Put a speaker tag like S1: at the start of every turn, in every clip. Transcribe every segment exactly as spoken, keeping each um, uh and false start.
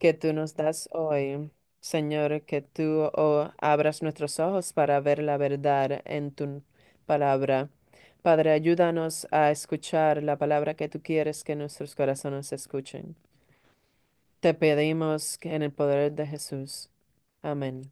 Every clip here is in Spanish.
S1: que tú nos das hoy. Señor, que tú oh, abras nuestros ojos para ver la verdad en tu palabra. Padre, ayúdanos a escuchar la palabra que tú quieres que nuestros corazones escuchen. Te pedimos que en el poder de Jesús. Amén.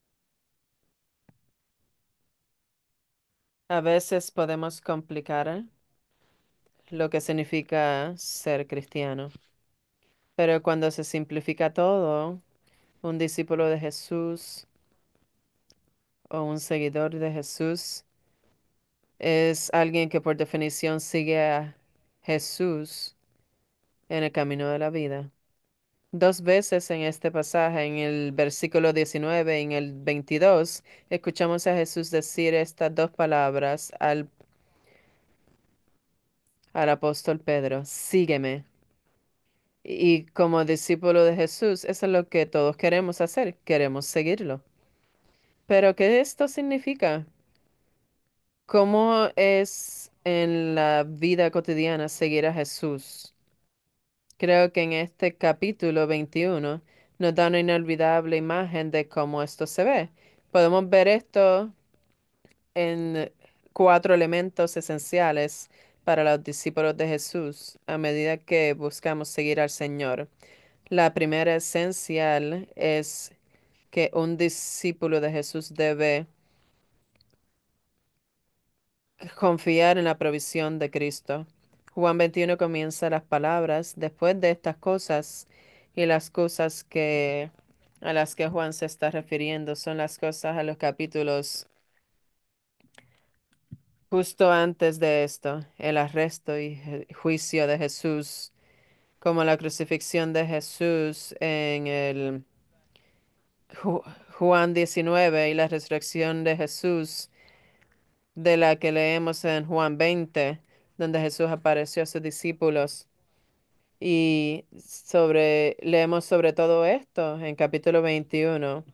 S1: A veces podemos complicar lo que significa ser cristiano, pero cuando se simplifica todo, un discípulo de Jesús o un seguidor de Jesús es alguien que por definición sigue a Jesús en el camino de la vida. Dos veces en este pasaje, en el versículo diecinueve y en el veintidós, escuchamos a Jesús decir estas dos palabras al, al apóstol Pedro: sígueme. Y como discípulo de Jesús, eso es lo que todos queremos hacer, queremos seguirlo. Pero ¿qué esto significa? ¿Cómo es en la vida cotidiana seguir a Jesús? Creo que en este capítulo veintiuno nos da una inolvidable imagen de cómo esto se ve. Podemos ver esto en cuatro elementos esenciales para los discípulos de Jesús a medida que buscamos seguir al Señor. La primera esencial es que un discípulo de Jesús debe confiar en la provisión de Cristo. Juan veintiuno comienza las palabras: después de estas cosas, y las cosas que a las que Juan se está refiriendo son las cosas a los capítulos justo antes de esto: el arresto y ju- juicio de Jesús, como la crucifixión de Jesús en el Ju- Juan diecinueve, y la resurrección de Jesús, de la que leemos en Juan veinte, donde Jesús apareció a sus discípulos. Y sobre, leemos sobre todo esto en capítulo veintiuno.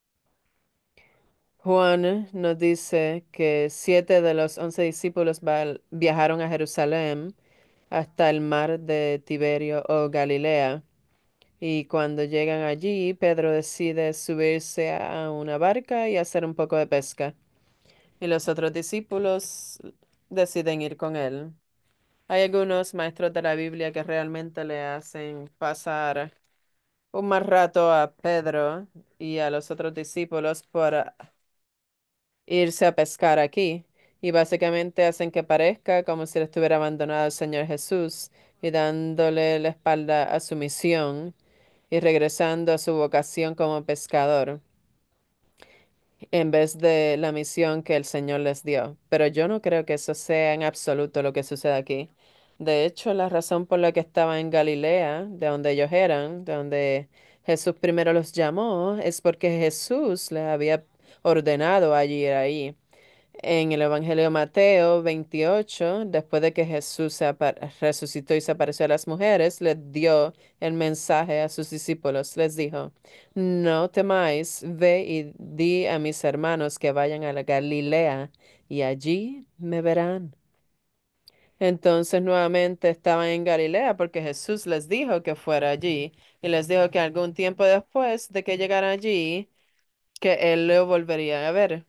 S1: Juan nos dice que siete de los once discípulos val- viajaron a Jerusalén hasta el mar de Tiberio o Galilea. Y cuando llegan allí, Pedro decide subirse a una barca y hacer un poco de pesca. Y los otros discípulos deciden ir con él. Hay algunos maestros de la Biblia que realmente le hacen pasar un mal rato a Pedro y a los otros discípulos por ah, irse a pescar aquí. Y básicamente hacen que parezca como si le estuviera abandonado el Señor Jesús y dándole la espalda a su misión y regresando a su vocación como pescador, en vez de la misión que el Señor les dio. Pero yo no creo que eso sea en absoluto lo que sucede aquí. De hecho, la razón por la que estaban en Galilea, de donde ellos eran, de donde Jesús primero los llamó, es porque Jesús les había ordenado allí ir ahí. En el Evangelio de Mateo veintiocho, después de que Jesús se apa- resucitó y se apareció a las mujeres, les dio el mensaje a sus discípulos. Les dijo: no temáis, ve y di a mis hermanos que vayan a la Galilea, y allí me verán. Entonces nuevamente estaban en Galilea porque Jesús les dijo que fuera allí, y les dijo que algún tiempo después de que llegaran allí, que él lo volvería a ver.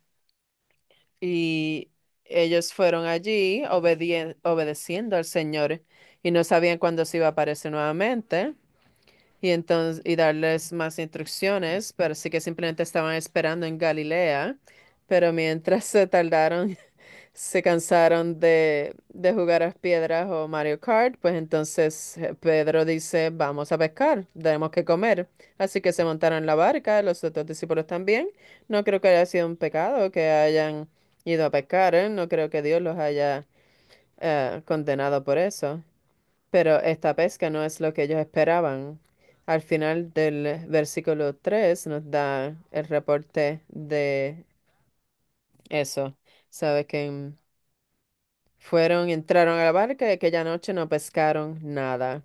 S1: Y ellos fueron allí obedien- obedeciendo al Señor y no sabían cuándo se iba a aparecer nuevamente y entonces y darles más instrucciones, pero sí que simplemente estaban esperando en Galilea. Pero mientras se tardaron, se cansaron de, de jugar a las piedras o Mario Kart, pues entonces eh, Pedro dice: vamos a pescar, tenemos que comer. Así que se montaron en la barca, los otros discípulos también. No creo que haya sido un pecado que hayan ido a pescar, ¿eh? No creo que Dios los haya eh, condenado por eso. Pero esta pesca no es lo que ellos esperaban. Al final del versículo tres nos da el reporte de eso. Sabe que mm, fueron, entraron a la barca y aquella noche no pescaron nada.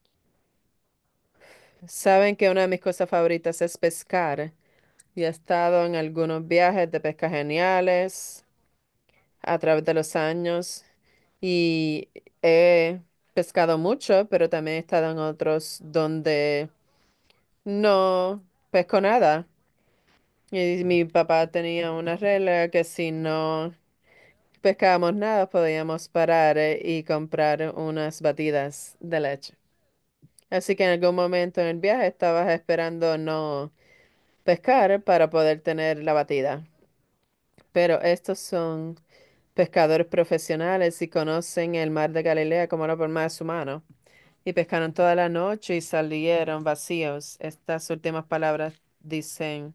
S1: Saben que una de mis cosas favoritas es pescar y he estado en algunos viajes de pesca geniales a través de los años y he pescado mucho, pero también he estado en otros donde no pescó nada. Y mi papá tenía una regla que si no pescábamos nada, podíamos parar eh, y comprar unas batidas de leche. Así que en algún momento en el viaje estabas esperando no pescar para poder tener la batida. Pero estos son pescadores profesionales y conocen el mar de Galilea como no por más humano. Y pescaron toda la noche y salieron vacíos. Estas últimas palabras dicen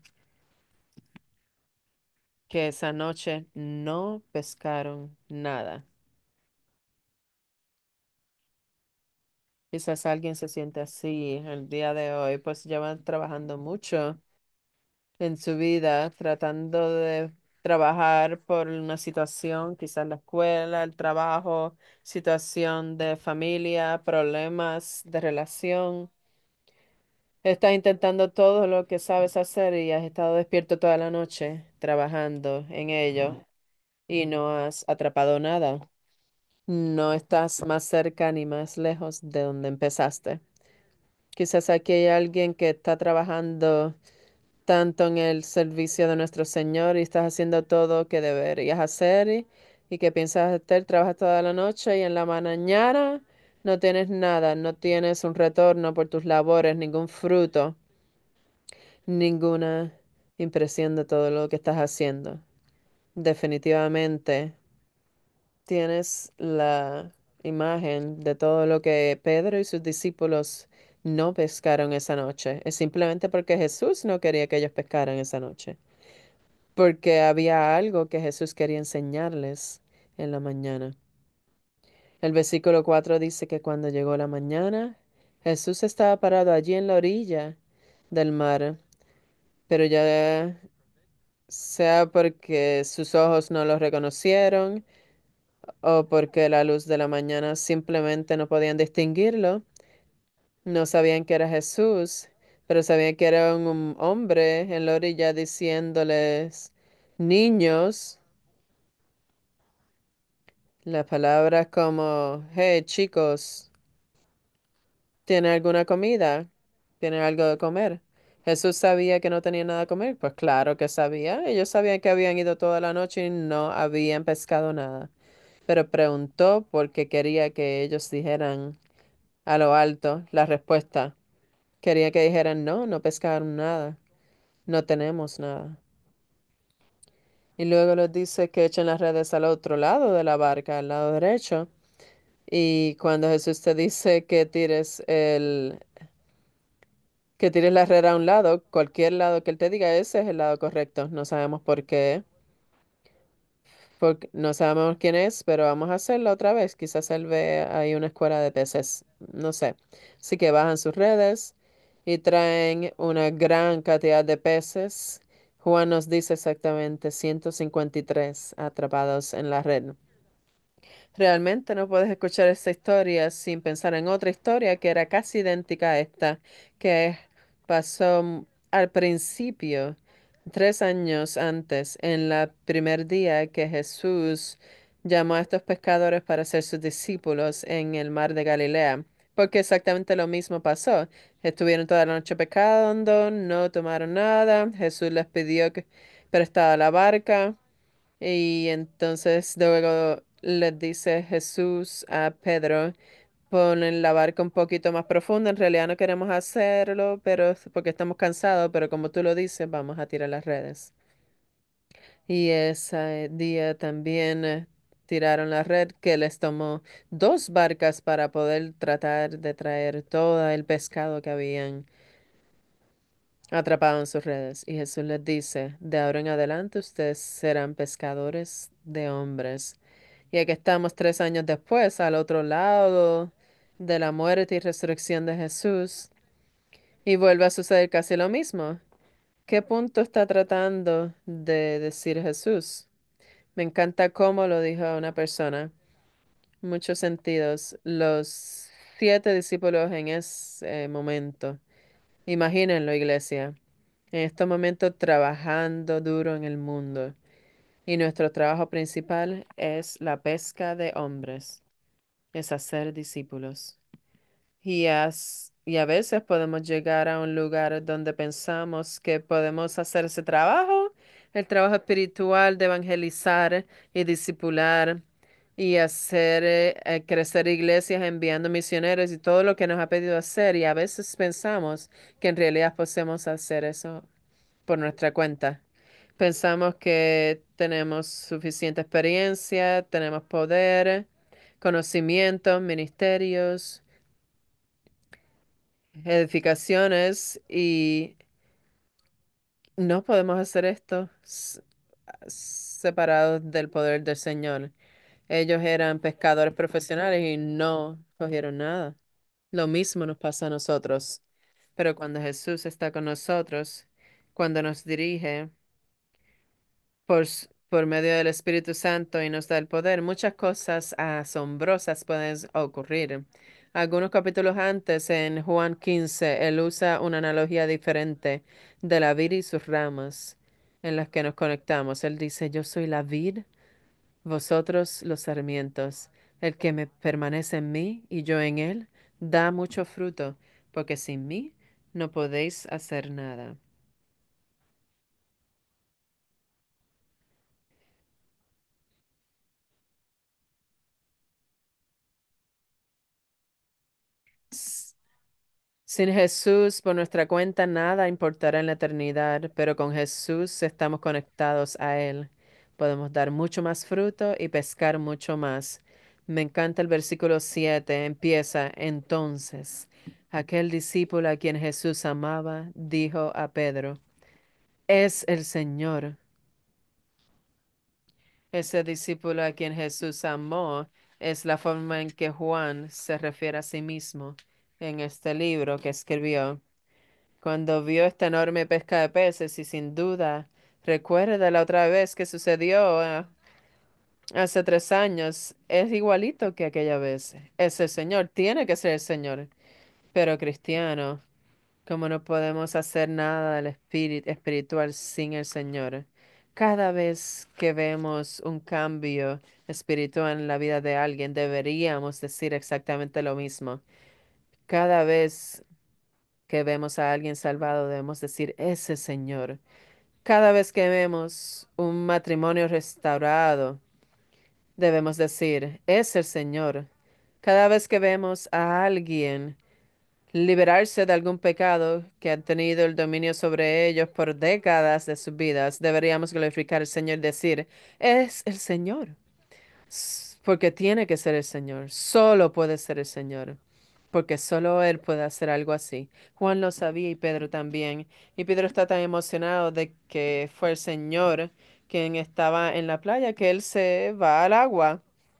S1: que esa noche no pescaron nada. Quizás alguien se siente así el día de hoy, pues llevan trabajando mucho en su vida, tratando de trabajar por una situación, quizás la escuela, el trabajo, situación de familia, problemas de relación. Estás intentando todo lo que sabes hacer y has estado despierto toda la noche trabajando en ello y no has atrapado nada. No estás más cerca ni más lejos de donde empezaste. Quizás aquí hay alguien que está trabajando tanto en el servicio de nuestro Señor y estás haciendo todo que deberías hacer y, y que piensas hacer, trabajas toda la noche y en la mañana no tienes nada, no tienes un retorno por tus labores, ningún fruto, ninguna impresión de todo lo que estás haciendo. Definitivamente tienes la imagen de todo lo que Pedro y sus discípulos no pescaron esa noche. Es simplemente porque Jesús no quería que ellos pescaran esa noche. Porque había algo que Jesús quería enseñarles en la mañana. El versículo cuatro dice que cuando llegó la mañana, Jesús estaba parado allí en la orilla del mar, pero ya sea porque sus ojos no lo reconocieron o porque la luz de la mañana simplemente no podían distinguirlo, no sabían que era Jesús, pero sabían que era un un hombre en la orilla diciéndoles, niños. Las palabras como, hey chicos, ¿tienen alguna comida? ¿Tienen algo de comer? Jesús sabía que no tenía nada de comer. Pues claro que sabía. Ellos sabían que habían ido toda la noche y no habían pescado nada. Pero preguntó porque quería que ellos dijeran a lo alto la respuesta. Quería que dijeran, no, no pescaron nada. No tenemos nada. Y luego les dice que echen las redes al otro lado de la barca, al lado derecho. Y cuando Jesús te dice que tires el, que tires la red a un lado, cualquier lado que él te diga, ese es el lado correcto. No sabemos por qué, porque no sabemos quién es, pero vamos a hacerlo otra vez. Quizás él ve ahí una escuela de peces, no sé. Así que bajan sus redes y traen una gran cantidad de peces. Juan nos dice exactamente ciento cincuenta y tres atrapados en la red. Realmente no puedes escuchar esta historia sin pensar en otra historia que era casi idéntica a esta, que pasó m- al principio, tres años antes, en el primer día que Jesús llamó a estos pescadores para ser sus discípulos en el mar de Galilea. Porque exactamente lo mismo pasó. Estuvieron toda la noche pescando, no tomaron nada. Jesús les pidió que prestara la barca. Y entonces luego les dice Jesús a Pedro, ponen la barca un poquito más profunda. En realidad no queremos hacerlo, pero es porque estamos cansados, pero como tú lo dices, vamos a tirar las redes. Y ese día también eh, tiraron la red que les tomó dos barcas para poder tratar de traer todo el pescado que habían atrapado en sus redes. Y Jesús les dice, de ahora en adelante ustedes serán pescadores de hombres. Y aquí estamos tres años después, al otro lado de la muerte y resurrección de Jesús, y vuelve a suceder casi lo mismo. ¿Qué punto está tratando de decir Jesús? Me encanta cómo lo dijo una persona. Muchos sentidos. Los siete discípulos en ese momento. Imagínenlo, iglesia. En este momento trabajando duro en el mundo. Y nuestro trabajo principal es la pesca de hombres. Es hacer discípulos. Y has Y a veces podemos llegar a un lugar donde pensamos que podemos hacer ese trabajo, el trabajo espiritual de evangelizar y discipular y hacer eh, eh, crecer iglesias enviando misioneros y todo lo que nos ha pedido hacer. Y a veces pensamos que en realidad podemos hacer eso por nuestra cuenta. Pensamos que tenemos suficiente experiencia, tenemos poder, conocimientos, ministerios, edificaciones y no podemos hacer esto s- separados del poder del Señor. Ellos eran pescadores profesionales y no cogieron nada. Lo mismo nos pasa a nosotros. Pero cuando Jesús está con nosotros, cuando nos dirige, por, s- por medio del Espíritu Santo y nos da el poder, muchas cosas asombrosas pueden ocurrir. Algunos capítulos antes, en Juan quince, él usa una analogía diferente de la vid y sus ramas en las que nos conectamos. Él dice, yo soy la vid, vosotros los sarmientos. El que me permanece en mí y yo en él, da mucho fruto, porque sin mí no podéis hacer nada. Sin Jesús, por nuestra cuenta, nada importará en la eternidad, pero con Jesús estamos conectados a Él. Podemos dar mucho más fruto y pescar mucho más. Me encanta el versículo siete. Empieza, entonces, aquel discípulo a quien Jesús amaba, dijo a Pedro, es el Señor. Ese discípulo a quien Jesús amó es la forma en que Juan se refiere a sí mismo en este libro que escribió. Cuando vio esta enorme pesca de peces y sin duda recuerda la otra vez que sucedió eh, hace tres años, es igualito que aquella vez. Es el Señor, tiene que ser el Señor. Pero cristiano, como no podemos hacer nada del espíritu espiritual sin el Señor. Cada vez que vemos un cambio espiritual en la vida de alguien, deberíamos decir exactamente lo mismo. Cada vez que vemos a alguien salvado, debemos decir, ese Señor. Cada vez que vemos un matrimonio restaurado, debemos decir, es el Señor. Cada vez que vemos a alguien liberarse de algún pecado que han tenido el dominio sobre ellos por décadas de sus vidas, deberíamos glorificar al Señor y decir, es el Señor. S- Porque tiene que ser el Señor. Solo puede ser el Señor. Porque solo Él puede hacer algo así. Juan lo sabía y Pedro también. Y Pedro está tan emocionado de que fue el Señor quien estaba en la playa que él se va al agua,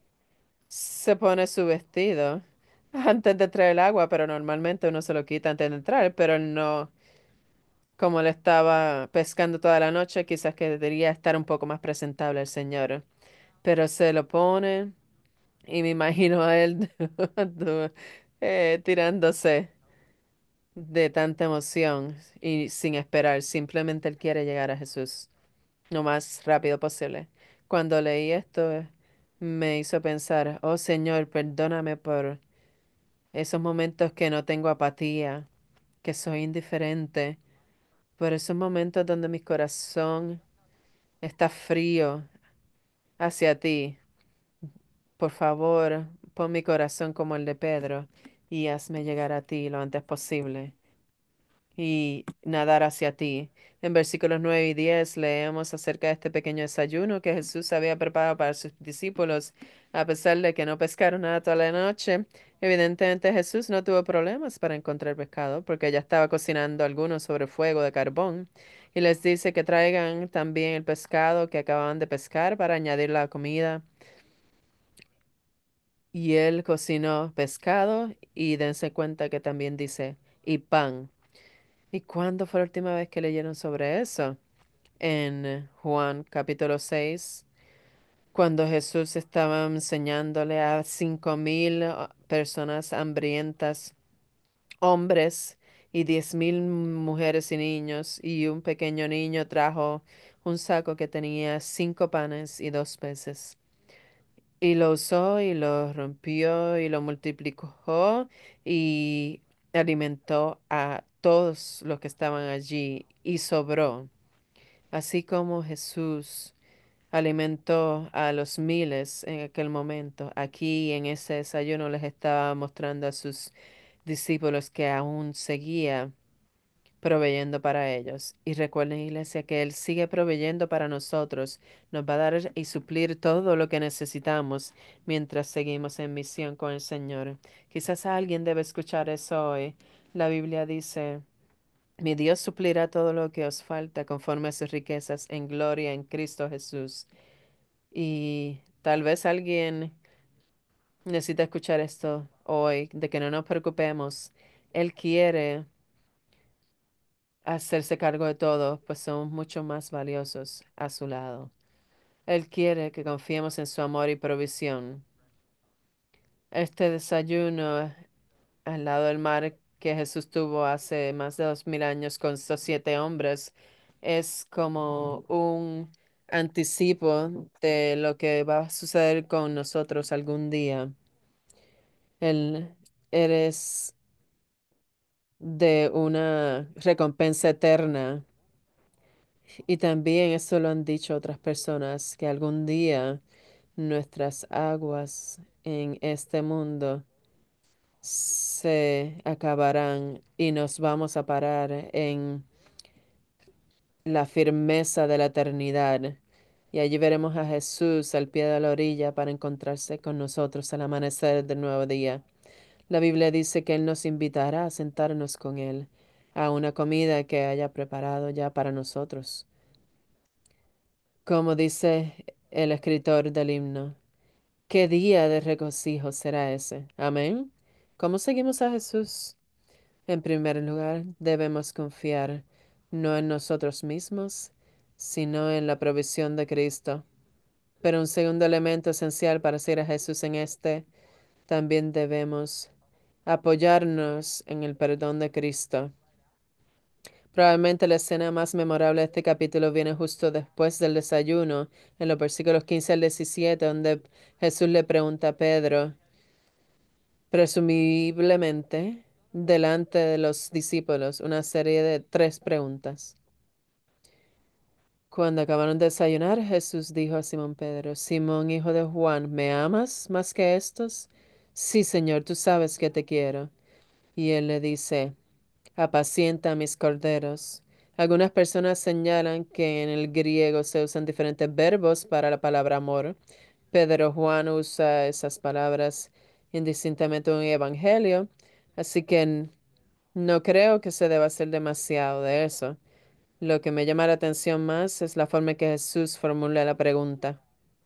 S1: se pone su vestido antes de entrar al agua, pero normalmente uno se lo quita antes de entrar, pero él no, como él estaba pescando toda la noche, quizás que debería estar un poco más presentable el Señor. Pero se lo pone. Y me imagino a él du- eh, tirándose de tanta emoción y sin esperar. Simplemente él quiere llegar a Jesús lo más rápido posible. Cuando leí esto, eh, me hizo pensar, oh Señor, perdóname por esos momentos que no tengo apatía, que soy indiferente, por esos momentos donde mi corazón está frío hacia ti. Por favor, pon mi corazón como el de Pedro y hazme llegar a ti lo antes posible y nadar hacia ti. En versículos nueve y diez leemos acerca de este pequeño desayuno que Jesús había preparado para sus discípulos, a pesar de que no pescaron nada toda la noche. Evidentemente Jesús no tuvo problemas para encontrar pescado porque ya estaba cocinando algunos sobre fuego de carbón y les dice que traigan también el pescado que acababan de pescar para añadir la comida. Y él cocinó pescado y dense cuenta que también dice y pan. ¿Y cuándo fue la última vez que leyeron sobre eso? En eh, Juan capítulo seis, cuando Jesús estaba enseñándole a cinco mil ah, personas hambrientas, hombres y diez mil mujeres y niños, y un pequeño niño trajo un saco que tenía cinco panes y dos peces. Y lo usó y lo rompió y lo multiplicó y alimentó a todos los que estaban allí y sobró, así como Jesús alimentó a los miles en aquel momento. Aquí en ese desayuno les estaba mostrando a sus discípulos que aún seguía proveyendo para ellos. Y recuerden, iglesia, que Él sigue proveyendo para nosotros. Nos va a dar y suplir todo lo que necesitamos mientras seguimos en misión con el Señor. Quizás alguien debe escuchar eso hoy. La Biblia dice, mi Dios suplirá todo lo que os falta conforme a sus riquezas en gloria en Cristo Jesús. Y tal vez alguien necesita escuchar esto hoy, de que no nos preocupemos. Él quiere hacerse cargo de todo, pues somos mucho más valiosos a su lado. Él quiere que confiemos en su amor y provisión. Este desayuno al lado del mar que Jesús tuvo hace más de dos mil años con estos siete hombres es como un anticipo de lo que va a suceder con nosotros algún día. Él eres de una recompensa eterna. Y también eso lo han dicho otras personas, que algún día nuestras aguas en este mundo se acabarán y nos vamos a parar en la firmeza de la eternidad. Y allí veremos a Jesús al pie de la orilla para encontrarse con nosotros al amanecer del nuevo día. La Biblia dice que Él nos invitará a sentarnos con Él a una comida que haya preparado ya para nosotros. Como dice el escritor del himno, ¿qué día de regocijo será ese? Amén. ¿Cómo seguimos a Jesús? En primer lugar, debemos confiar no en nosotros mismos, sino en la provisión de Cristo. Pero un segundo elemento esencial para seguir a Jesús en este, también debemos apoyarnos en el perdón de Cristo. Probablemente la escena más memorable de este capítulo viene justo después del desayuno, en los versículos quince al diecisiete, donde Jesús le pregunta a Pedro, presumiblemente delante de los discípulos, una serie de tres preguntas. Cuando acabaron de desayunar, Jesús dijo a Simón Pedro, Simón, hijo de Juan, ¿me amas más que estos? Sí, Señor, tú sabes que te quiero. Y él le dice, apacienta a mis corderos. Algunas personas señalan que en el griego se usan diferentes verbos para la palabra amor. Pedro Juan usa esas palabras indistintamente en un evangelio, así que n- no creo que se deba hacer demasiado de eso. Lo que me llama la atención más es la forma en que Jesús formula la pregunta.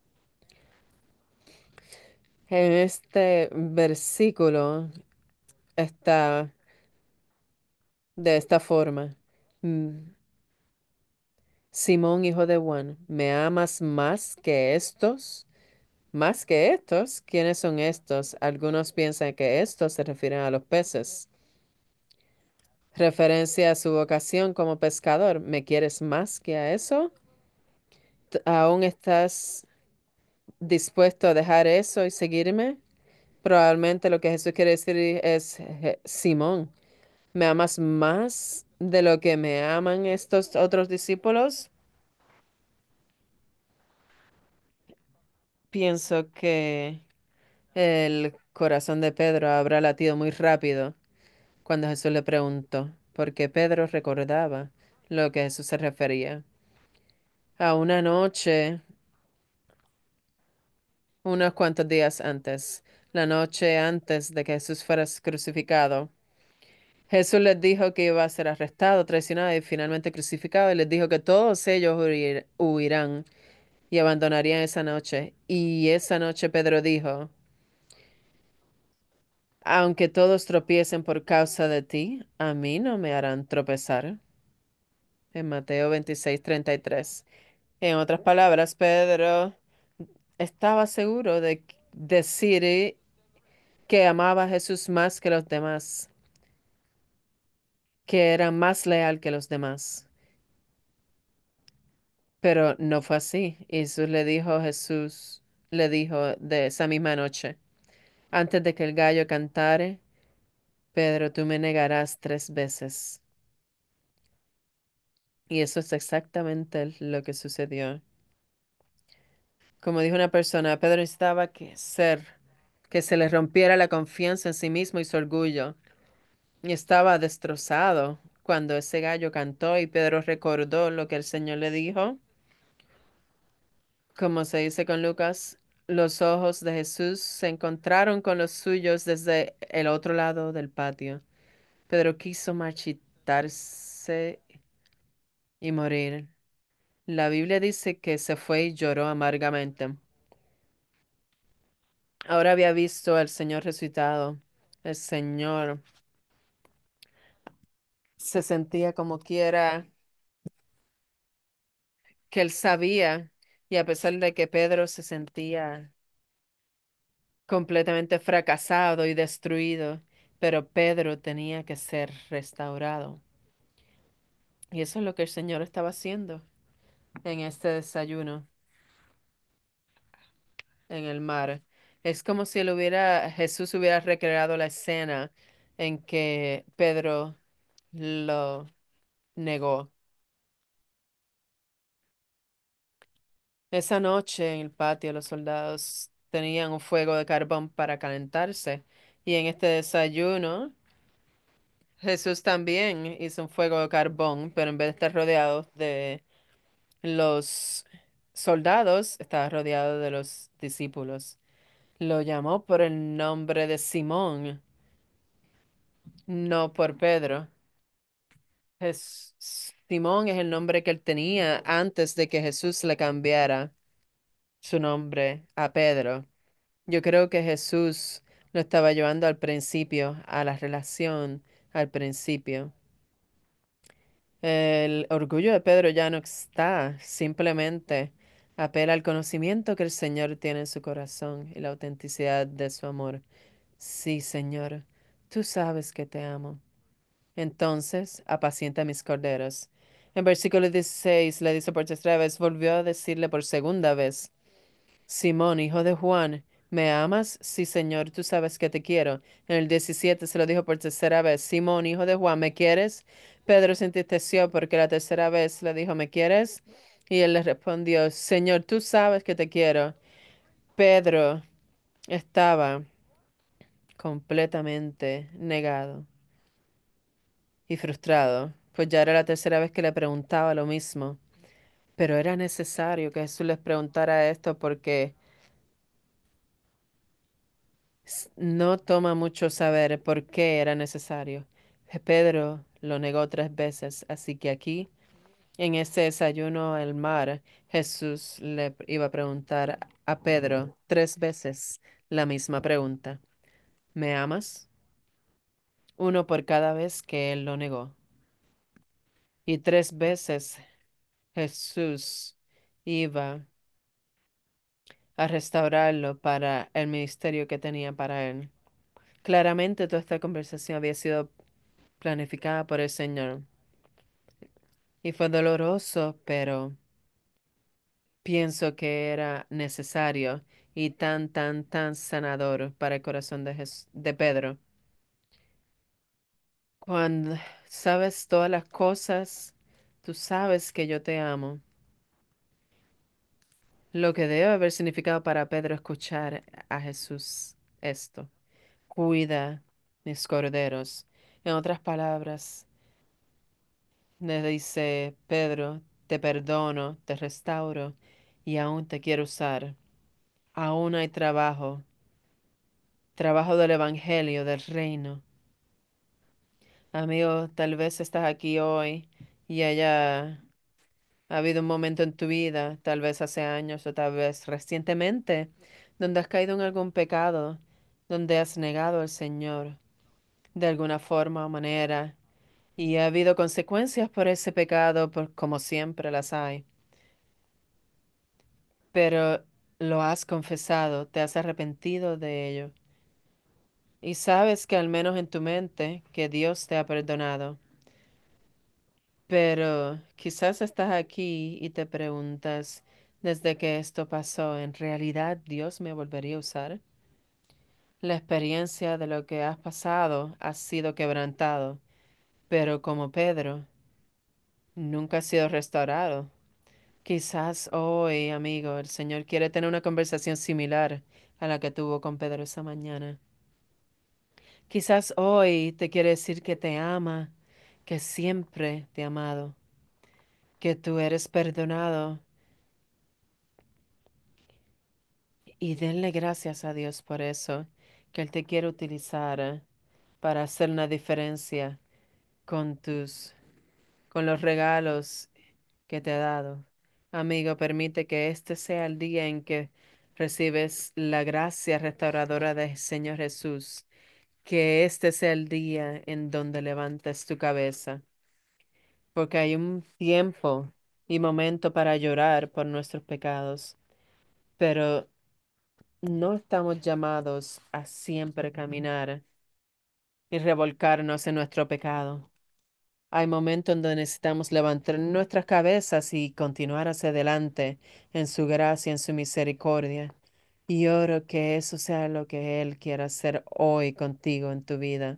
S1: En este versículo está de esta forma. mm, Simón, hijo de Juan, ¿me amas más que estos? ¿Más que estos? ¿Quiénes son estos? Algunos piensan que estos se refieren a los peces. Referencia a su vocación como pescador. ¿Me quieres más que a eso? T- ¿Aún estás dispuesto a dejar eso y seguirme? Probablemente lo que Jesús quiere decir es, "Je- Simón, ¿me amas más de lo que me aman estos otros discípulos?" Pienso que el corazón de Pedro habrá latido muy rápido cuando Jesús le preguntó, porque Pedro recordaba lo que Jesús se refería. A una noche, unos cuantos días antes, la noche antes de que Jesús fuera crucificado, Jesús les dijo que iba a ser arrestado, traicionado y finalmente crucificado, y les dijo que todos ellos huir- huirán y abandonarían esa noche. Y esa noche Pedro dijo, aunque todos tropiecen por causa de ti, a mí no me harán tropezar. En Mateo veintiséis treinta y tres. En otras palabras, Pedro estaba seguro de qu- decir eh, que amaba a Jesús más que los demás, que era más leal que los demás. Pero no fue así. Y Jesús le dijo, Jesús le dijo de esa misma noche, antes de que el gallo cantare, Pedro, tú me negarás tres veces. Y eso es exactamente lo que sucedió. Como dijo una persona, Pedro necesitaba que ser, que se le rompiera la confianza en sí mismo y su orgullo. Y estaba destrozado cuando ese gallo cantó y Pedro recordó lo que el Señor le dijo. Como se dice con Lucas, los ojos de Jesús se encontraron con los suyos desde el otro lado del patio. Pedro quiso marchitarse y morir. La Biblia dice que se fue y lloró amargamente. Ahora había visto al Señor resucitado. El Señor se sentía como quiera que él sabía, y a pesar de que Pedro se sentía completamente fracasado y destruido, pero Pedro tenía que ser restaurado. Y eso es lo que el Señor estaba haciendo en este desayuno en el mar. Es como si él hubiera, Jesús hubiera recreado la escena en que Pedro lo negó. Esa noche en el patio los soldados tenían un fuego de carbón para calentarse y en este desayuno Jesús también hizo un fuego de carbón, pero en vez de estar rodeado de los soldados, estaba rodeado de los discípulos. Lo llamó por el nombre de Simón, no por Pedro. Jes- Simón es el nombre que él tenía antes de que Jesús le cambiara su nombre a Pedro. Yo creo que Jesús lo estaba llevando al principio, a la relación al principio. El orgullo de Pedro ya no está, simplemente apela al conocimiento que el Señor tiene en su corazón y la autenticidad de su amor. Sí, Señor, tú sabes que te amo. Entonces, apacienta mis corderos. En versículo dieciséis le dice por tercera vez, volvió a decirle por segunda vez. Simón, hijo de Juan, ¿me amas? Sí, Señor, tú sabes que te quiero. En el diecisiete se lo dijo por tercera vez. Simón, hijo de Juan, ¿me quieres? Pedro se entristeció porque la tercera vez le dijo, ¿me quieres? Y él le respondió, Señor, tú sabes que te quiero. Pedro estaba completamente negado y frustrado, pues ya era la tercera vez que le preguntaba lo mismo. Pero era necesario que Jesús les preguntara esto porque S- no toma mucho saber por qué era necesario. Je- Pedro lo negó tres veces, así que aquí, en este desayuno al mar, Jesús le p- iba a preguntar a Pedro tres veces la misma pregunta. ¿Me amas? Uno por cada vez que él lo negó. Y tres veces Jesús iba a restaurarlo para el ministerio que tenía para él. Claramente toda esta conversación había sido planificada por el Señor. Y fue doloroso, pero pienso que era necesario y tan, tan, tan sanador para el corazón de, Jes- de Pedro. Cuando sabes todas las cosas, tú sabes que yo te amo. Lo que debe haber significado para Pedro escuchar a Jesús esto. Cuida mis corderos. En otras palabras, le dice Pedro, te perdono, te restauro y aún te quiero usar. Aún hay trabajo, trabajo del Evangelio, del reino. Amigo, tal vez estás aquí hoy y haya habido un momento en tu vida, tal vez hace años o tal vez recientemente, donde has caído en algún pecado, donde has negado al Señor de alguna forma o manera, y ha habido consecuencias por ese pecado, por, como siempre las hay. Pero lo has confesado, te has arrepentido de ello. Y sabes que al menos en tu mente que Dios te ha perdonado. Pero quizás estás aquí y te preguntas, desde que esto pasó, ¿en realidad Dios me volvería a usar? La experiencia de lo que has pasado ha sido quebrantado, pero como Pedro, nunca ha sido restaurado. Quizás hoy, amigo, el Señor quiere tener una conversación similar a la que tuvo con Pedro esa mañana. Quizás hoy te quiere decir que te ama, que siempre te ha amado, que tú eres perdonado y denle gracias a Dios por eso, que Él te quiere utilizar eh, para hacer una diferencia con tus, con los regalos que te ha dado. Amigo, permite que este sea el día en que recibes la gracia restauradora del Señor Jesús, que este sea el día en donde levantes tu cabeza, porque hay un tiempo y momento para llorar por nuestros pecados, pero no estamos llamados a siempre caminar y revolcarnos en nuestro pecado. Hay momentos en donde necesitamos levantar nuestras cabezas y continuar hacia adelante en su gracia, en su misericordia. Y oro que eso sea lo que Él quiera hacer hoy contigo en tu vida.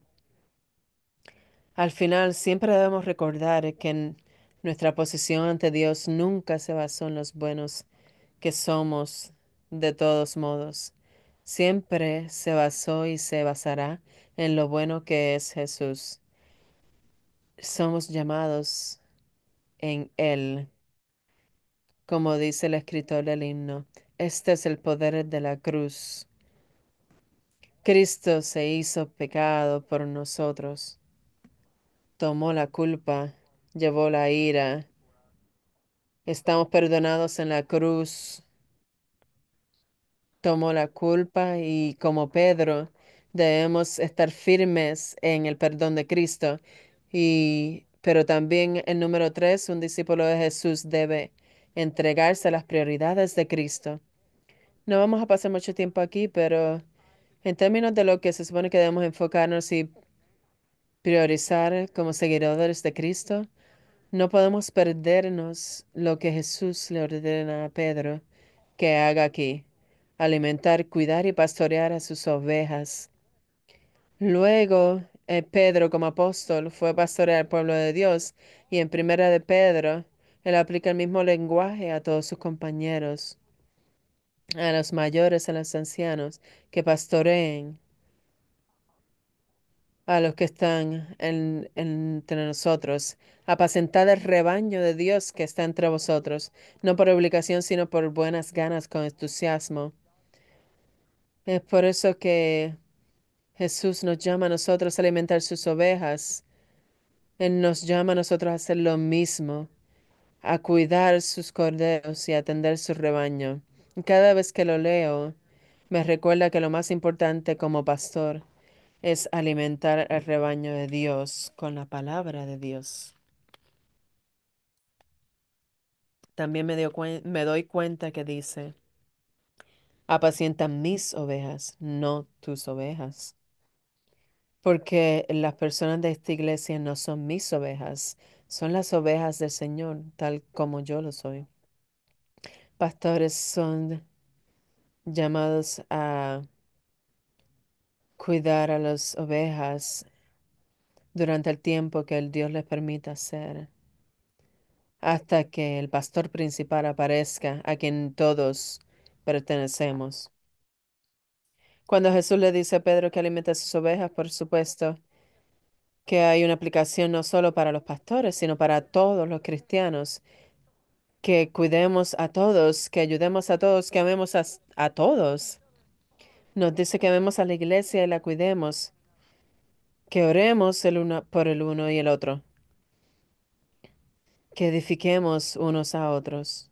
S1: Al final, siempre debemos recordar que en nuestra posición ante Dios nunca se basó en los buenos que somos de todos modos. Siempre se basó y se basará en lo bueno que es Jesús. Somos llamados en Él, como dice el escritor del himno. Este es el poder de la cruz. Cristo se hizo pecado por nosotros, tomó la culpa, llevó la ira. Estamos perdonados en la cruz, tomó la culpa y como Pedro debemos estar firmes en el perdón de Cristo. Y, pero también el número tres, un discípulo de Jesús debe entregarse a las prioridades de Cristo. No vamos a pasar mucho tiempo aquí, pero en términos de lo que se supone que debemos enfocarnos y priorizar como seguidores de Cristo, no podemos perdernos lo que Jesús le ordena a Pedro que haga aquí: alimentar, cuidar y pastorear a sus ovejas. Luego, eh, Pedro como apóstol fue a pastorear al pueblo de Dios y en Primera de Pedro, él aplica el mismo lenguaje a todos sus compañeros, a los mayores, a los ancianos, que pastoreen a los que están en- entre nosotros, apacentad el rebaño de Dios que está entre vosotros, no por obligación, sino por buenas ganas, con entusiasmo. Es por eso que Jesús nos llama a nosotros a alimentar sus ovejas. Él nos llama a nosotros a hacer lo mismo, a cuidar sus corderos y a atender su rebaño. Cada vez que lo leo, me recuerda que lo más importante como pastor es alimentar el rebaño de Dios con la palabra de Dios. También me dio cuen- me doy cuenta que dice, apacienta mis ovejas, no tus ovejas. Porque las personas de esta iglesia no son mis ovejas, son las ovejas del Señor, tal como yo lo soy. Pastores son llamados a cuidar a las ovejas durante el tiempo que el Dios les permita hacer, hasta que el pastor principal aparezca, a quien todos pertenecemos. Cuando Jesús le dice a Pedro que alimente a sus ovejas, por supuesto que hay una aplicación no solo para los pastores, sino para todos los cristianos, que cuidemos a todos, que ayudemos a todos, que amemos a, a todos. Nos dice que amemos a la iglesia y la cuidemos, que oremos el uno por el uno y el otro, que edifiquemos unos a otros.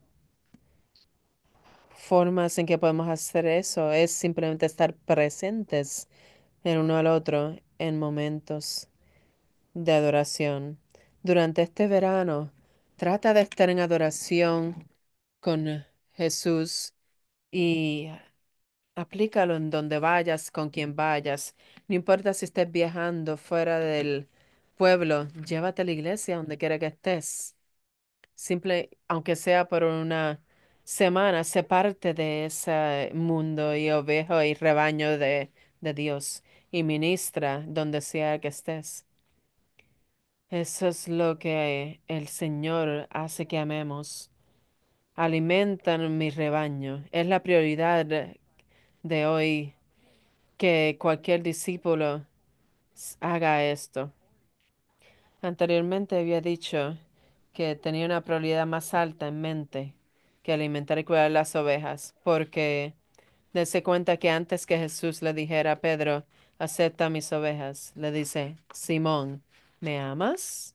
S1: Formas en que podemos hacer eso es simplemente estar presentes el uno al otro en momentos de adoración. Durante este verano, trata de estar en adoración con Jesús y aplícalo en donde vayas, con quien vayas. No importa si estés viajando fuera del pueblo, llévate a la iglesia donde quiera que estés. Simple, aunque sea por una semana, sé parte de ese mundo y ovejo y rebaño de de Dios y ministra donde sea que estés. Eso es lo que el Señor hace que amemos. Alimentan mi rebaño. Es la prioridad de hoy que cualquier discípulo s- haga esto. Anteriormente había dicho que tenía una prioridad más alta en mente que alimentar y cuidar las ovejas, porque dése cuenta que antes que Jesús le dijera a Pedro, acepta mis ovejas, le dice, Simón, ¿me amas?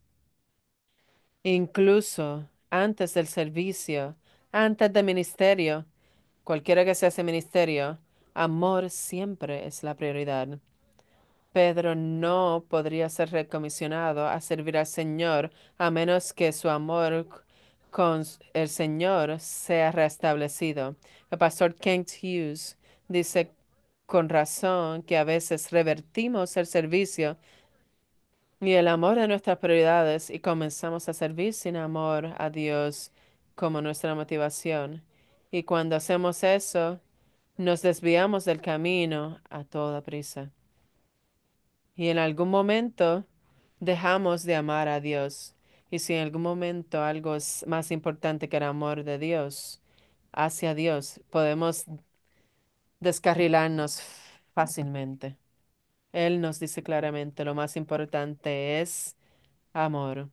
S1: Incluso antes del servicio, antes del ministerio, cualquiera que sea ese ministerio, amor siempre es la prioridad. Pedro no podría ser recomisionado a servir al Señor a menos que su amor c- con s- el Señor sea restablecido. El pastor Kent Hughes dice con razón que a veces revertimos el servicio y el amor de nuestras prioridades y comenzamos a servir sin amor a Dios como nuestra motivación. Y cuando hacemos eso, nos desviamos del camino a toda prisa. Y en algún momento dejamos de amar a Dios. Y si en algún momento algo es más importante que el amor de Dios hacia Dios, podemos descarrilarnos fácilmente. Él nos dice claramente, lo más importante es amor.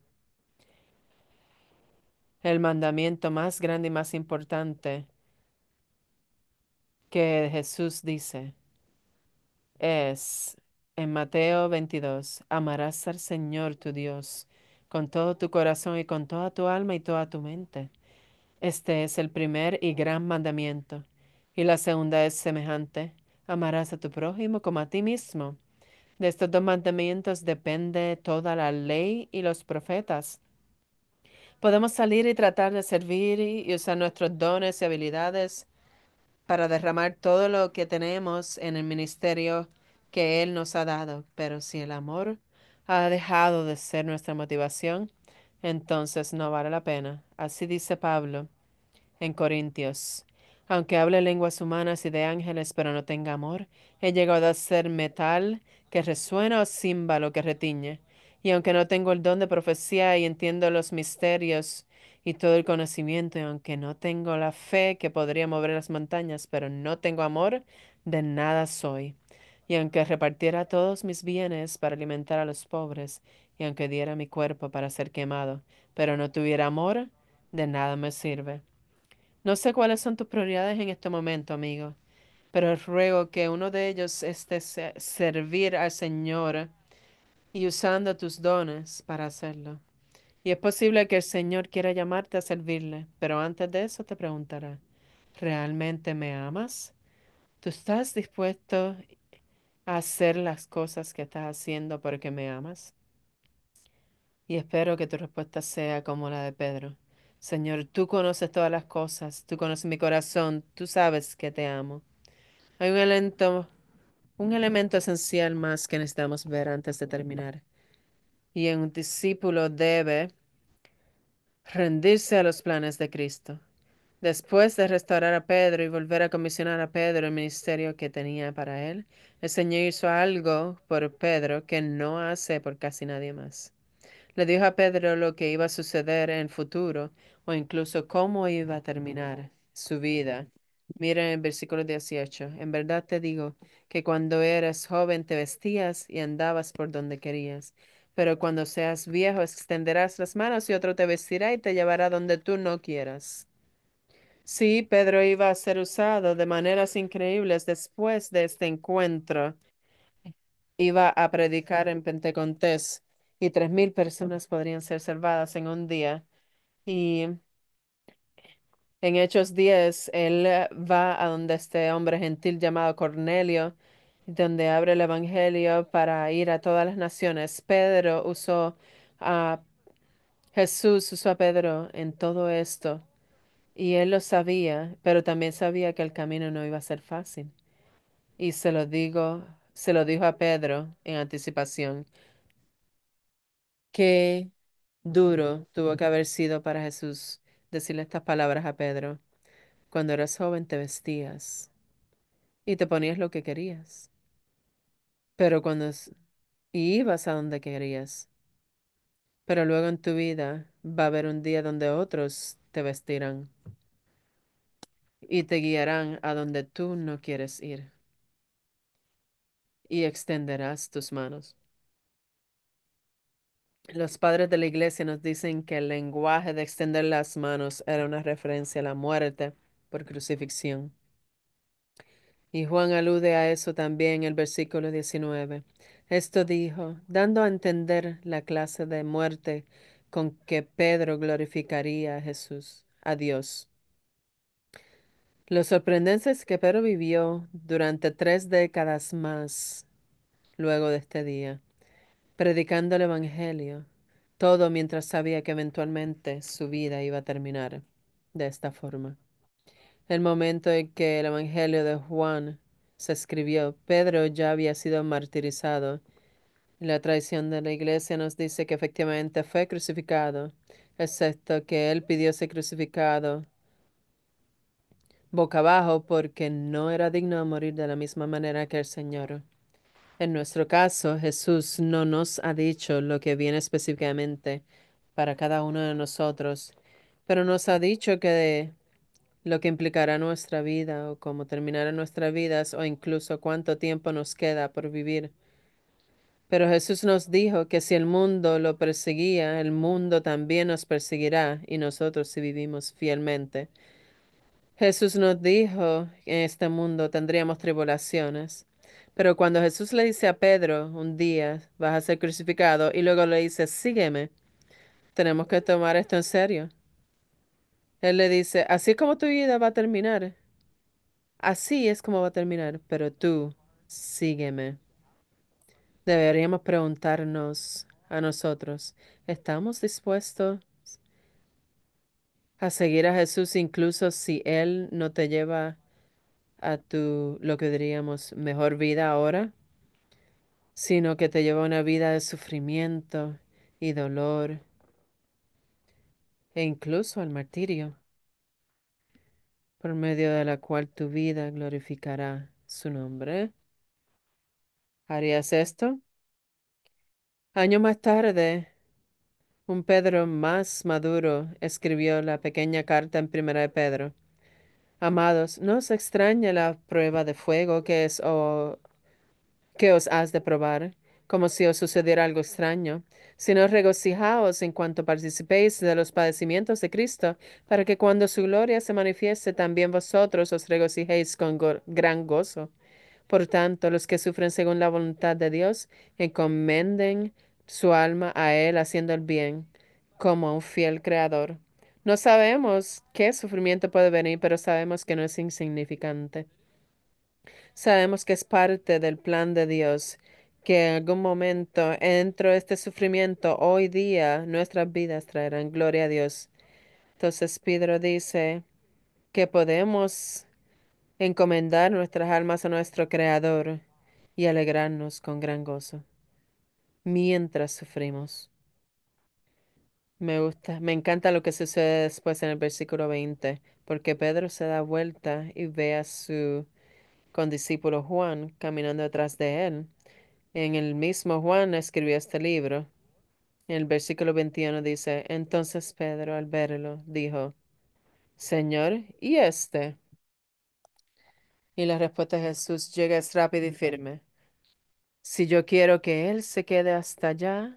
S1: El mandamiento más grande y más importante que Jesús dice es en Mateo veintidós, amarás al Señor tu Dios con todo tu corazón y con toda tu alma y toda tu mente. Este es el primer y gran mandamiento. Y la segunda es semejante, amarás a tu prójimo como a ti mismo. De estos dos mandamientos depende toda la ley y los profetas. Podemos salir y tratar de servir y y usar nuestros dones y habilidades para derramar todo lo que tenemos en el ministerio que Él nos ha dado. Pero si el amor ha dejado de ser nuestra motivación, entonces no vale la pena. Así dice Pablo en Corintios. Aunque hable lenguas humanas y de ángeles, pero no tenga amor, he llegado a ser metal que resuena o címbalo que retiñe. Y aunque no tengo el don de profecía y entiendo los misterios y todo el conocimiento, y aunque no tengo la fe que podría mover las montañas, pero no tengo amor, de nada soy. Y aunque repartiera todos mis bienes para alimentar a los pobres, y aunque diera mi cuerpo para ser quemado, pero no tuviera amor, de nada me sirve. No sé cuáles son tus prioridades en este momento, amigo, pero ruego que uno de ellos esté se- servir al Señor y usando tus dones para hacerlo. Y es posible que el Señor quiera llamarte a servirle, pero antes de eso te preguntará, ¿realmente me amas? ¿Tú estás dispuesto a hacer las cosas que estás haciendo porque me amas? Y espero que tu respuesta sea como la de Pedro. Señor, tú conoces todas las cosas, tú conoces mi corazón, tú sabes que te amo. Hay un elemento, un elemento esencial más que necesitamos ver antes de terminar. Y un discípulo debe rendirse a los planes de Cristo. Después de restaurar a Pedro y volver a comisionar a Pedro el ministerio que tenía para él, el Señor hizo algo por Pedro que no hace por casi nadie más. Le dijo a Pedro lo que iba a suceder en el futuro o incluso cómo iba a terminar su vida. Mira en el versículo dieciocho. En verdad te digo que cuando eras joven te vestías y andabas por donde querías, pero cuando seas viejo extenderás las manos y otro te vestirá y te llevará donde tú no quieras. Sí, Pedro iba a ser usado de maneras increíbles después de este encuentro. Iba a predicar en Pentecostés y tres mil personas podrían ser salvadas en un día. Y en Hechos diez él eh, va a donde este hombre gentil llamado Cornelio, donde abre el evangelio para ir a todas las naciones. Pedro usó a Jesús, usó a Pedro en todo esto. Y él lo sabía, pero también sabía que el camino no iba a ser fácil. Y se lo digo, se lo dijo a Pedro en anticipación. Qué duro tuvo que haber sido para Jesús decirle estas palabras a Pedro. Cuando eras joven te vestías y te ponías lo que querías. pero cuando es- y ibas a donde querías, pero luego en tu vida va a haber un día donde otros te vestirán y te guiarán a donde tú no quieres ir y extenderás tus manos. Los padres de la iglesia nos dicen que el lenguaje de extender las manos era una referencia a la muerte por crucifixión. Y Juan alude a eso también en el versículo diecinueve. Esto dijo, dando a entender la clase de muerte con que Pedro glorificaría a Jesús, a Dios. Lo sorprendente es que Pedro vivió durante tres décadas más luego de este día, predicando el Evangelio, todo mientras sabía que eventualmente su vida iba a terminar de esta forma. El momento en que el Evangelio de Juan se escribió, Pedro ya había sido martirizado. La tradición de la iglesia nos dice que efectivamente fue crucificado, excepto que él pidió ser crucificado boca abajo porque no era digno de morir de la misma manera que el Señor. En nuestro caso, Jesús no nos ha dicho lo que viene específicamente para cada uno de nosotros, pero nos ha dicho que lo que implicará nuestra vida o cómo terminará nuestras vidas o incluso cuánto tiempo nos queda por vivir. Pero Jesús nos dijo que si el mundo lo perseguía, el mundo también nos perseguirá y nosotros si vivimos fielmente. Jesús nos dijo que en este mundo tendríamos tribulaciones. Pero cuando Jesús le dice a Pedro, un día vas a ser crucificado, y luego le dice, sígueme, tenemos que tomar esto en serio. Él le dice, así es como tu vida va a terminar. Así es como va a terminar, pero tú sígueme. Deberíamos preguntarnos a nosotros, ¿estamos dispuestos a seguir a Jesús incluso si Él no te lleva a tu, lo que diríamos, mejor vida ahora, sino que te lleva a una vida de sufrimiento y dolor e incluso al martirio, por medio de la cual tu vida glorificará su nombre? ¿Harías esto? Año más tarde, un Pedro más maduro escribió la pequeña carta en Primera de Pedro. Amados, no os extrañe la prueba de fuego que es o que os has de probar, como si os sucediera algo extraño, sino regocijaos en cuanto participéis de los padecimientos de Cristo, para que cuando su gloria se manifieste también vosotros os regocijéis con go- gran gozo. Por tanto, los que sufren según la voluntad de Dios, encomienden su alma a Él haciendo el bien, como a un fiel creador. No sabemos qué sufrimiento puede venir, pero sabemos que no es insignificante. Sabemos que es parte del plan de Dios, que en algún momento, dentro de este sufrimiento, hoy día, nuestras vidas traerán gloria a Dios. Entonces, Pedro dice que podemos encomendar nuestras almas a nuestro Creador y alegrarnos con gran gozo mientras sufrimos. Me gusta, me encanta lo que sucede después en el versículo veinte, porque Pedro se da vuelta y ve a su condiscípulo Juan caminando detrás de él. En el mismo Juan escribió este libro. En el versículo veintiuno dice, entonces Pedro al verlo dijo, Señor, ¿y este? Y la respuesta de Jesús llega es rápida y firme. Si yo quiero que él se quede hasta allá,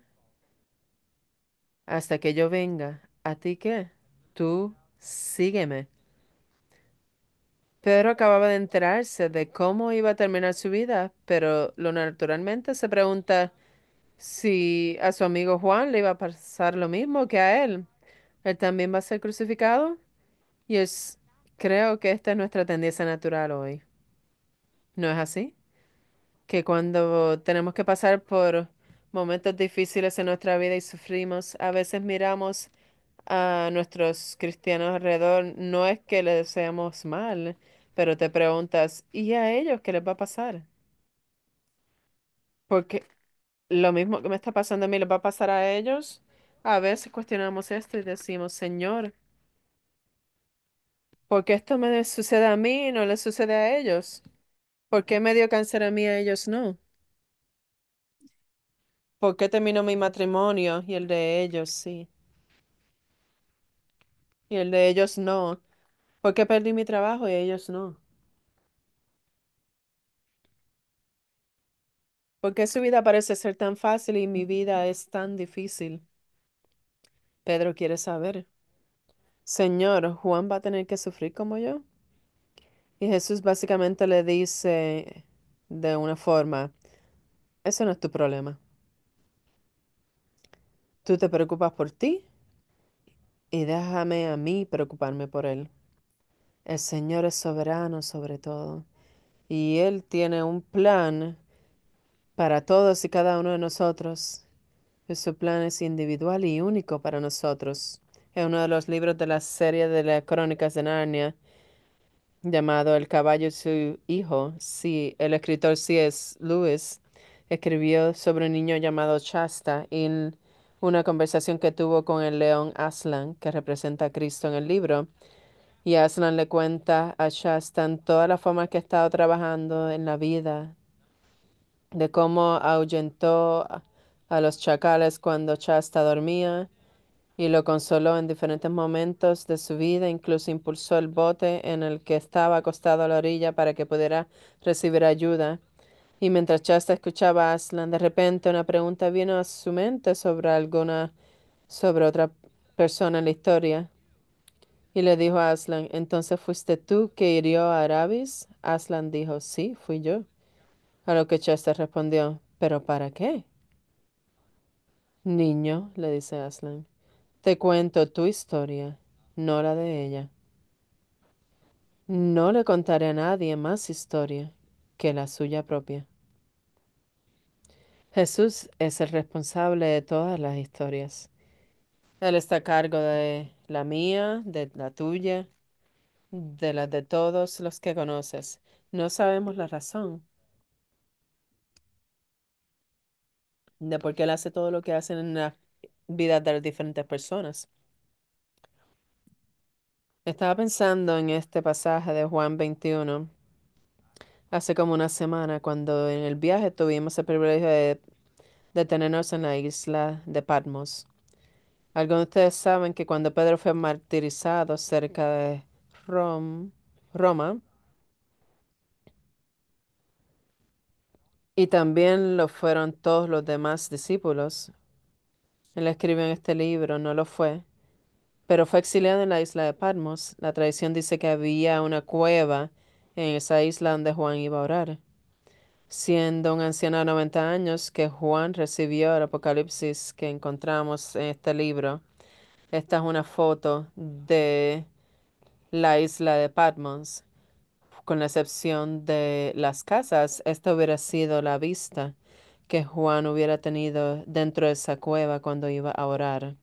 S1: hasta que yo venga, ¿a ti qué? Tú sígueme. Pedro acababa de enterarse de cómo iba a terminar su vida, pero lo naturalmente se pregunta si a su amigo Juan le iba a pasar lo mismo que a él. Él también va a ser crucificado. Y es, creo que esta es nuestra tendencia natural hoy. ¿No es así? Que cuando tenemos que pasar por momentos difíciles en nuestra vida y sufrimos, a veces miramos a nuestros cristianos alrededor, no es que les deseamos mal, pero te preguntas, ¿y a ellos qué les va a pasar? Porque lo mismo que me está pasando a mí les va a pasar a ellos. A veces cuestionamos esto y decimos, Señor, ¿por qué esto me sucede a mí y no le sucede a ellos? ¿Por qué me dio cáncer a mí y a ellos no? ¿Por qué terminó mi matrimonio y el de ellos sí? Y el de ellos no. ¿Por qué perdí mi trabajo y ellos no? ¿Por qué su vida parece ser tan fácil y mi vida es tan difícil? Pedro quiere saber. Señor, ¿Juan va a tener que sufrir como yo? Y Jesús básicamente le dice de una forma, eso no es tu problema. Tú te preocupas por ti y déjame a mí preocuparme por él. El Señor es soberano sobre todo y Él tiene un plan para todos y cada uno de nosotros. Y su plan es individual y único para nosotros. Es uno de los libros de la serie de las Crónicas de Narnia llamado El caballo y su hijo. Sí, el escritor C S. Lewis escribió sobre un niño llamado Shasta en una conversación que tuvo con el león Aslan, que representa a Cristo en el libro. Y Aslan le cuenta a Shasta en todas las formas que ha estado trabajando en la vida, de cómo ahuyentó a a los chacales cuando Shasta dormía y lo consoló en diferentes momentos de su vida, incluso impulsó el bote en el que estaba acostado a la orilla para que pudiera recibir ayuda. Y mientras Shasta escuchaba a Aslan, de repente una pregunta vino a su mente sobre alguna, sobre otra persona en la historia. Y le dijo a Aslan, ¿entonces fuiste tú que hirió a Arabis? Aslan dijo, sí, fui yo. A lo que Chester respondió, ¿pero para qué? Niño, le dice Aslan, te cuento tu historia, no la de ella. No le contaré a nadie más historia que la suya propia. Jesús es el responsable de todas las historias. Él está a cargo de la mía, de la tuya, de las de todos los que conoces. No sabemos la razón de por qué Él hace todo lo que hace en las vidas de las diferentes personas. Estaba pensando en este pasaje de Juan veintiuno hace como una semana, cuando en el viaje tuvimos el privilegio de detenernos en la isla de Patmos. Algunos de ustedes saben que cuando Pedro fue martirizado cerca de Rom- Roma, y también lo fueron todos los demás discípulos, él escribió en este libro, no lo fue, pero fue exiliado en la isla de Patmos. La tradición dice que había una cueva en esa isla donde Juan iba a orar. Siendo un anciano de noventa años que Juan recibió el Apocalipsis que encontramos en este libro. Esta es una foto de la isla de Patmos. Con la excepción de las casas, esta hubiera sido la vista que Juan hubiera tenido dentro de esa cueva cuando iba a orar.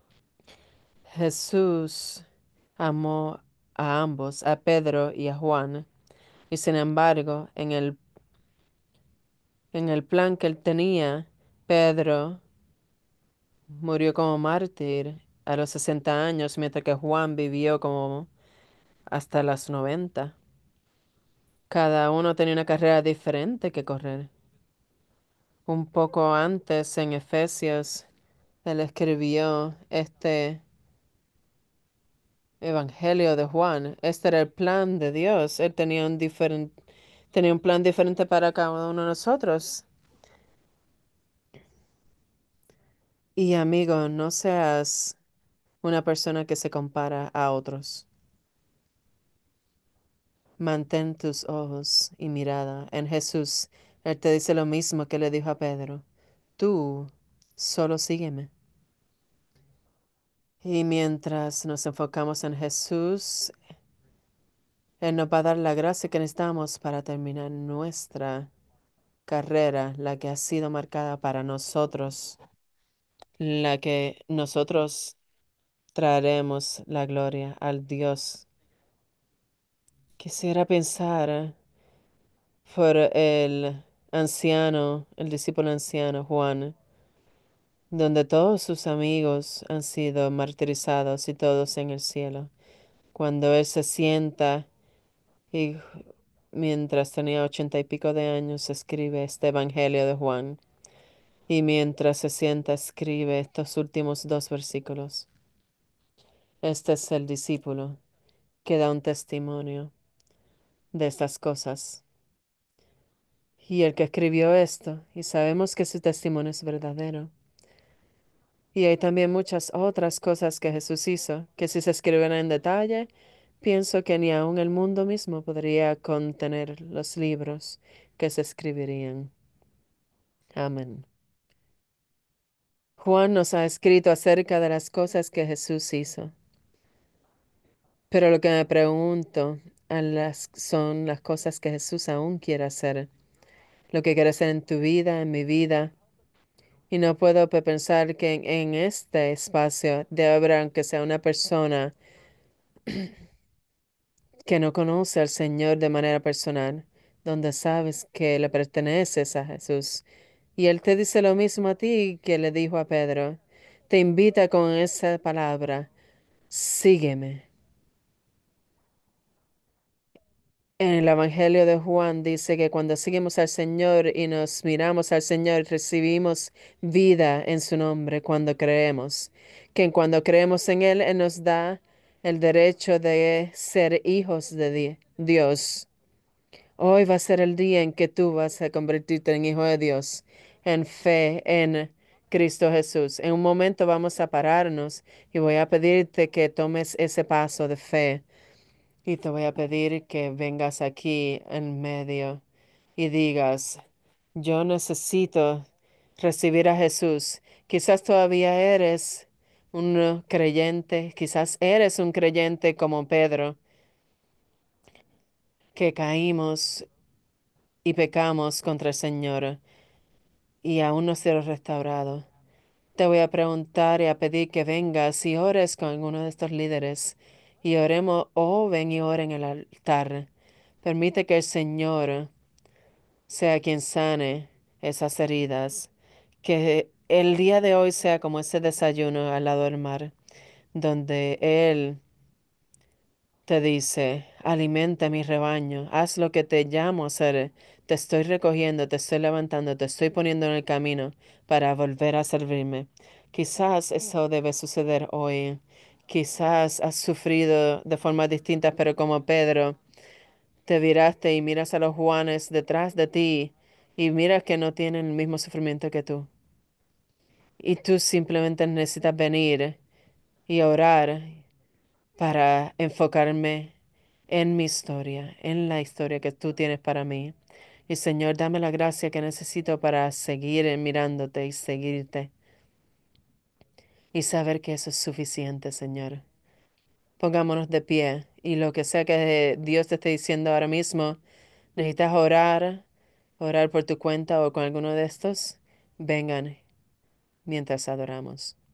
S1: Jesús amó a ambos, a Pedro y a Juan, y sin embargo, en el, en el plan que él tenía, Pedro murió como mártir a los sesenta años, mientras que Juan vivió como hasta las noventa. Cada uno tenía una carrera diferente que correr. Un poco antes, en Efesios, él escribió este Evangelio de Juan. Este era el plan de Dios. Él tenía un diferen- tenía un plan diferente para cada uno de nosotros. Y amigo, no seas una persona que se compara a otros. Mantén tus ojos y mirada en Jesús. Él te dice lo mismo que le dijo a Pedro. Tú solo sígueme. Y mientras nos enfocamos en Jesús, Él nos va a dar la gracia que necesitamos para terminar nuestra carrera, la que ha sido marcada para nosotros, la que nosotros traeremos la gloria al Dios. Quisiera pensar por el anciano, el discípulo anciano Juan, donde todos sus amigos han sido martirizados y todos en el cielo. Cuando él se sienta y mientras tenía ochenta y pico de años escribe este Evangelio de Juan. Y mientras se sienta, escribe estos últimos dos versículos. Este es el discípulo que da un testimonio de estas cosas. Y el que escribió esto, y sabemos que su testimonio es verdadero. Y hay también muchas otras cosas que Jesús hizo, que si se escriben en detalle, pienso que ni aun el mundo mismo podría contener los libros que se escribirían. Amén. Juan nos ha escrito acerca de las cosas que Jesús hizo. Pero lo que me pregunto a las, son las cosas que Jesús aún quiere hacer. Lo que quiere hacer en tu vida, en mi vida. Y no puedo pe- pensar que en, en este espacio debe haber, aunque sea una persona que no conoce al Señor de manera personal, donde sabes que le perteneces a Jesús. Y Él te dice lo mismo a ti que le dijo a Pedro. Te invita con esa palabra, sígueme. En el Evangelio de Juan dice que cuando seguimos al Señor y nos miramos al Señor, recibimos vida en su nombre cuando creemos. Que cuando creemos en Él, Él nos da el derecho de ser hijos de di- Dios. Hoy va a ser el día en que tú vas a convertirte en hijo de Dios, en fe en Cristo Jesús. En un momento vamos a pararnos y voy a pedirte que tomes ese paso de fe. Y te voy a pedir que vengas aquí en medio y digas, yo necesito recibir a Jesús. Quizás todavía eres un creyente, quizás eres un creyente como Pedro, que caímos y pecamos contra el Señor y aún no se lo restaurado. Te voy a preguntar y a pedir que vengas y ores con alguno de estos líderes y oremos, o ven y ora en el altar. Permite que el Señor sea quien sane esas heridas. Que el día de hoy sea como ese desayuno al lado del mar, donde Él te dice, alimenta mi rebaño, haz lo que te llamo a hacer. Te estoy recogiendo, te estoy levantando, te estoy poniendo en el camino para volver a servirme. Quizás eso debe suceder hoy. Quizás has sufrido de formas distintas, pero como Pedro, te viraste y miras a los Juanes detrás de ti y miras que no tienen el mismo sufrimiento que tú. Y tú simplemente necesitas venir y orar para enfocarme en mi historia, en la historia que tú tienes para mí. Y Señor, dame la gracia que necesito para seguir mirándote y seguirte y saber que eso es suficiente, Señor. Pongámonos de pie y lo que sea que Dios te esté diciendo ahora mismo, necesitas orar, orar por tu cuenta o con alguno de estos, vengan mientras adoramos.